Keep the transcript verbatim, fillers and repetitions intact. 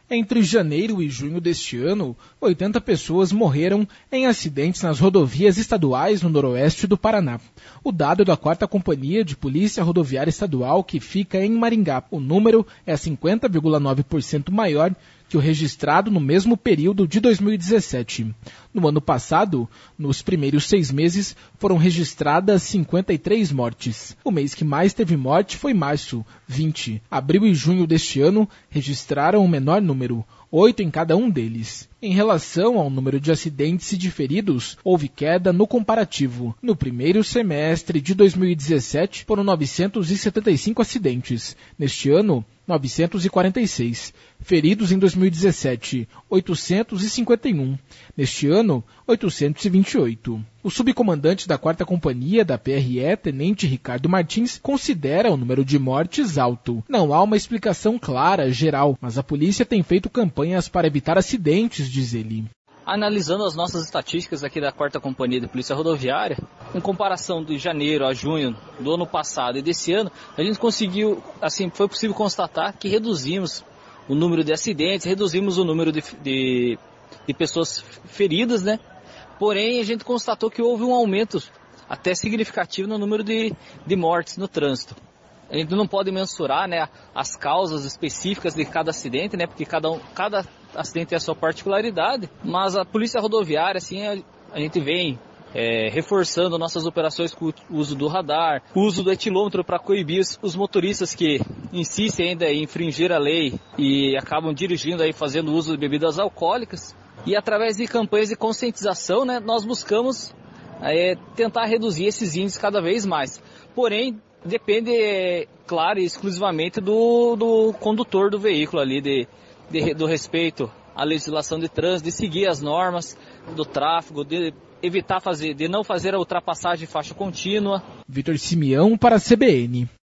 Entre janeiro e junho deste ano, oitenta pessoas morreram em acidentes nas rodovias estaduais no noroeste do Paraná. O dado é da quarta Companhia de Polícia Rodoviária Estadual, que fica em Maringá. O número é cinquenta vírgula nove por cento maior que o registrado no mesmo período de dois mil e dezessete. No ano passado, nos primeiros seis meses, foram registradas cinquenta e três mortes. O mês que mais teve morte foi março, vinte. Abril e junho deste ano registraram o menor número, oito em cada um deles. Em relação ao número de acidentes e de feridos, houve queda no comparativo. No primeiro semestre de dois mil e dezessete, foram novecentos e setenta e cinco acidentes. Neste ano, novecentos e quarenta e seis. Feridos em dois mil e dezessete, oitocentos e cinquenta e um. Neste ano, oitocentos e vinte e oito. O subcomandante da quarta Companhia da P R E, Tenente Ricardo Martins, considera o número de mortes alto. Não há uma explicação clara, geral, mas a polícia tem feito campanhas para evitar acidentes, diz ele. Analisando as nossas estatísticas aqui da quarta Companhia de Polícia Rodoviária, em comparação de janeiro a junho do ano passado e desse ano, a gente conseguiu, assim, foi possível constatar que reduzimos o número de acidentes, reduzimos o número de, de, de pessoas feridas, né? Porém, a gente constatou que houve um aumento até significativo no número de, de mortes no trânsito. A gente não pode mensurar, né, as causas específicas de cada acidente, né, porque cada, um, cada acidente tem a sua particularidade, mas a Polícia Rodoviária, assim, a, a gente vem é, reforçando nossas operações com o uso do radar, o uso do etilômetro para coibir os, os motoristas que insistem ainda em infringir a lei e acabam dirigindo aí fazendo uso de bebidas alcoólicas. E através de campanhas de conscientização, né, nós buscamos é, tentar reduzir esses índices cada vez mais. Porém, depende, é, claro, exclusivamente do, do condutor do veículo ali, de, de, do respeito à legislação de trânsito, de seguir as normas do tráfego, de evitar fazer, de não fazer a ultrapassagem de faixa contínua. Vitor Simeão para a C B N.